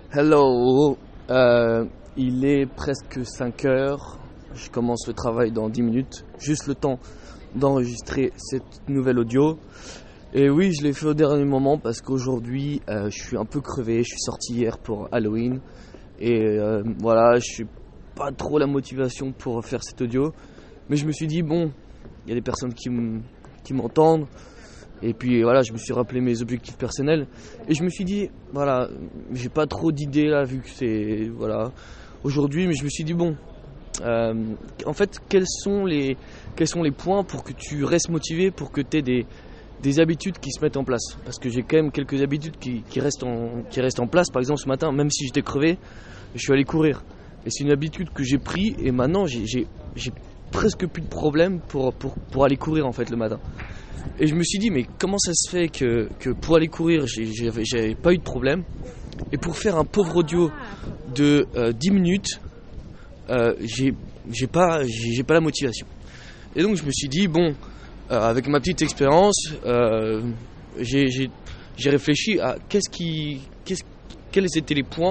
Hello, il est presque 5 heures, je commence le travail dans 10 minutes, juste le temps d'enregistrer cette nouvelle audio. Et oui, je l'ai fait au dernier moment parce qu'aujourd'hui je suis un peu crevé, je suis sorti hier pour Halloween et voilà, je suis pas trop la motivation pour faire cette audio. Mais je me suis dit bon, il y a des personnes qui m'entendent. Et puis voilà, je me suis rappelé mes objectifs personnels et je me suis dit voilà, j'ai pas trop d'idées là vu que c'est voilà aujourd'hui, mais je me suis dit bon, en fait quels sont les points pour que tu restes motivé, pour que tu aies des habitudes qui se mettent en place, parce que j'ai quand même quelques habitudes qui restent en place. Par exemple ce matin, même si j'étais crevé, je suis allé courir et c'est une habitude que j'ai pris et maintenant j'ai presque plus de problème pour aller courir en fait le matin. Et je me suis dit mais comment ça se fait que pour aller courir j'avais pas eu de problème, et pour faire un pauvre audio de 10 minutes j'ai pas la motivation. Et donc je me suis dit bon, avec ma petite expérience j'ai réfléchi à quels étaient les points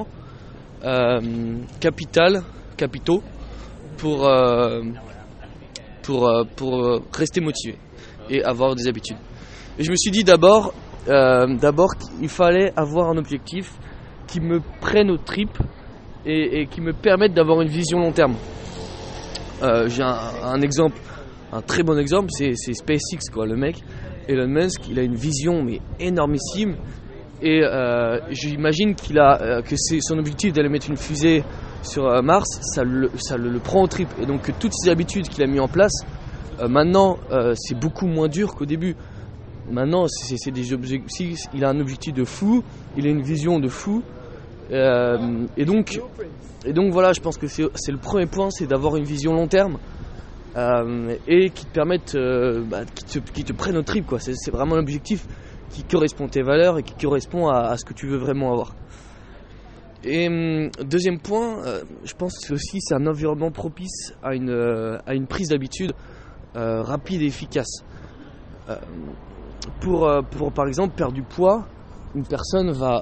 capitaux pour rester motivé et avoir des habitudes. Et je me suis dit d'abord qu'il fallait avoir un objectif qui me prenne aux tripes et qui me permette d'avoir une vision long terme. J'ai un exemple, un très bon exemple, c'est SpaceX quoi. Le mec Elon Musk, il a une vision mais énormissime et j'imagine que c'est son objectif d'aller mettre une fusée sur Mars, ça le prend aux tripes, et donc que toutes ces habitudes qu'il a mis en place maintenant, c'est beaucoup moins dur qu'au début. Maintenant, c'est des objectifs. Il a un objectif de fou, il a une vision de fou, et donc voilà. Je pense que c'est le premier point, c'est d'avoir une vision long terme et qui te permette, qui te prenne au trip quoi. C'est vraiment l'objectif qui correspond à tes valeurs et qui correspond à ce que tu veux vraiment avoir. Et deuxième point, je pense que c'est un environnement propice à une prise d'habitude rapide et efficace. Pour par exemple perdre du poids, une personne va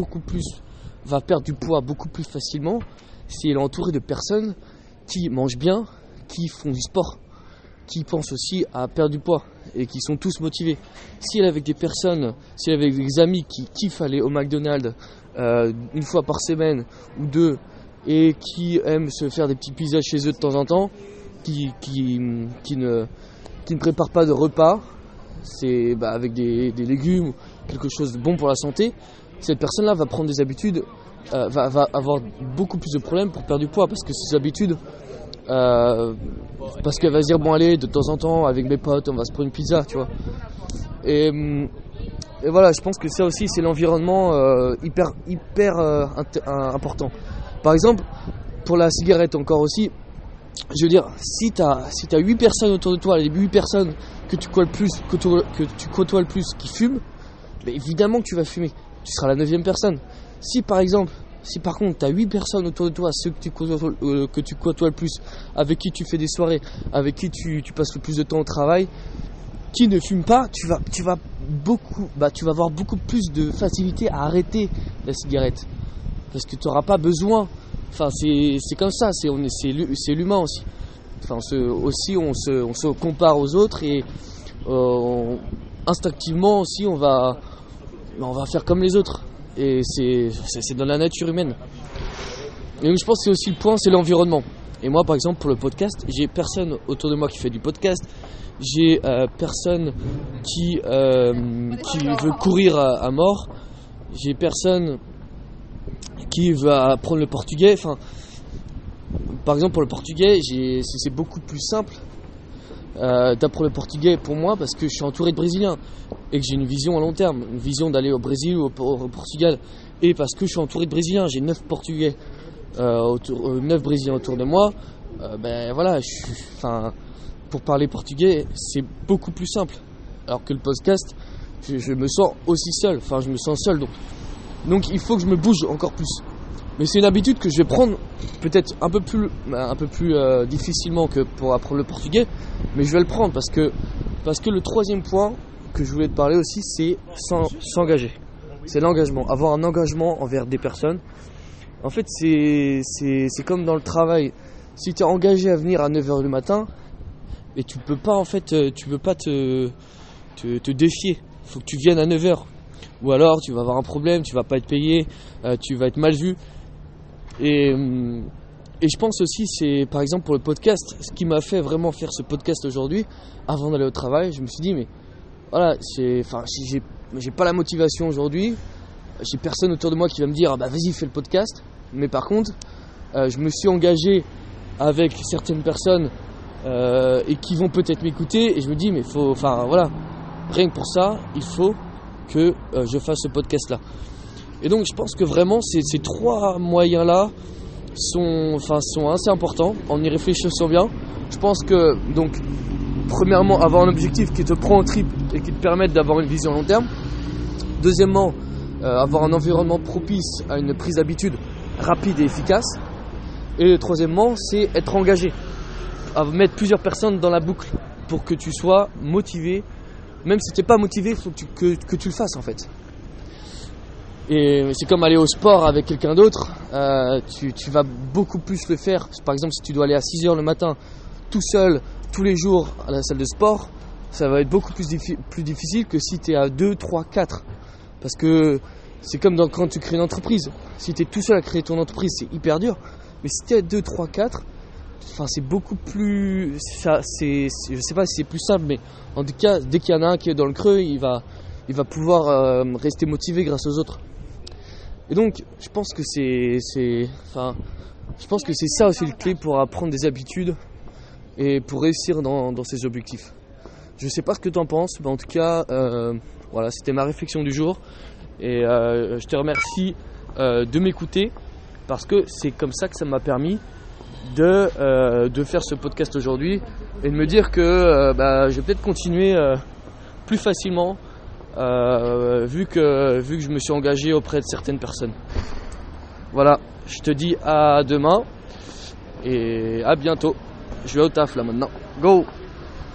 perdre du poids beaucoup plus facilement si elle est entourée de personnes qui mangent bien, qui font du sport, qui pensent aussi à perdre du poids et qui sont tous motivés. Si elle est avec des amis qui kiffent aller au McDonald's une fois par semaine ou deux, et qui aiment se faire des petites pizzas chez eux de temps en temps, qui ne prépare pas de repas, c'est avec des légumes ou quelque chose de bon pour la santé, cette personne-là va prendre des habitudes, va avoir beaucoup plus de problèmes pour perdre du poids, parce que ces habitudes, parce qu'elle va se dire bon allez, de temps en temps avec mes potes on va se prendre une pizza, tu vois. Et voilà, je pense que ça aussi c'est l'environnement hyper important. Par exemple pour la cigarette encore aussi. Je veux dire, si t'as 8 personnes autour de toi, les 8 personnes que tu côtoies le plus qui fument, mais évidemment que tu vas fumer. Tu seras la 9e personne. Si par contre t'as 8 personnes autour de toi, ceux que tu côtoies le plus, avec qui tu fais des soirées, avec qui tu passes le plus de temps au travail, qui ne fument pas, tu vas avoir beaucoup plus de facilité à arrêter la cigarette. Parce que tu n'auras pas besoin. Enfin, c'est comme ça, c'est l'humain aussi. Enfin, on se compare aux autres et instinctivement aussi on va faire comme les autres. Et c'est dans la nature humaine. Et je pense que c'est aussi le point, c'est l'environnement. Et moi par exemple pour le podcast, j'ai personne autour de moi qui fait du podcast. J'ai personne qui veut courir à mort. J'ai personne qui va apprendre le portugais. Enfin, par exemple pour le portugais, c'est beaucoup plus simple d'apprendre le portugais pour moi, parce que je suis entouré de Brésiliens et que j'ai une vision à long terme, une vision d'aller au Brésil ou au Portugal, et parce que je suis entouré de Brésiliens, j'ai 9 Portugais 9 Brésiliens autour de moi. Voilà, pour parler portugais c'est beaucoup plus simple, alors que le podcast je me sens aussi seul, je me sens seul, donc il faut que je me bouge encore plus. Mais c'est une habitude que je vais prendre peut-être un peu plus difficilement que pour apprendre le portugais, mais je vais le prendre parce que le troisième point que je voulais te parler aussi, c'est s'engager. C'est l'engagement, avoir un engagement envers des personnes En fait, c'est comme dans le travail. Si tu es engagé à venir à 9h du matin, et tu peux pas te défier. Faut que tu viennes à 9h. Ou alors tu vas avoir un problème, tu vas pas être payé, tu vas être mal vu. Et je pense aussi, c'est par exemple pour le podcast, ce qui m'a fait vraiment faire ce podcast aujourd'hui, avant d'aller au travail, je me suis dit mais voilà, si j'ai pas la motivation aujourd'hui, j'ai personne autour de moi qui va me dire bah vas-y fais le podcast. Mais par contre, je me suis engagé avec certaines personnes et qui vont peut-être m'écouter, et je me dis mais rien que pour ça, il faut que je fasse ce podcast là. Et donc je pense que vraiment ces 3 moyens là sont assez importants en y réfléchissant bien. Je pense que donc premièrement avoir un objectif qui te prend en trip et qui te permette d'avoir une vision long terme. Deuxièmement, avoir un environnement propice à une prise d'habitude rapide et efficace. Et troisièmement, c'est être engagé, à mettre plusieurs personnes dans la boucle pour que tu sois motivé. Même si tu n'es pas motivé, il faut que tu le fasses en fait. Et c'est comme aller au sport avec quelqu'un d'autre, tu vas beaucoup plus le faire. Par exemple, si tu dois aller à 6h le matin tout seul, tous les jours à la salle de sport, ça va être beaucoup plus difficile que si tu es à 2, 3, 4. Parce que c'est comme quand tu crées une entreprise. Si tu es tout seul à créer ton entreprise, c'est hyper dur. Mais si tu es à 2, 3, 4, c'est beaucoup plus... je sais pas si c'est plus simple, mais en tout cas, dès qu'il y en a un qui est dans le creux, il va pouvoir rester motivé grâce aux autres. Et donc, je pense que c'est ça aussi le clé pour apprendre des habitudes et pour réussir dans ses objectifs. Je sais pas ce que tu en penses, mais en tout cas, voilà, c'était ma réflexion du jour. Et je te remercie de m'écouter, parce que c'est comme ça que ça m'a permis de faire ce podcast aujourd'hui et de me dire que je vais peut-être continuer plus facilement vu que je me suis engagé auprès de certaines personnes. Voilà, je te dis à demain et à bientôt. Je vais au taf là maintenant. Go!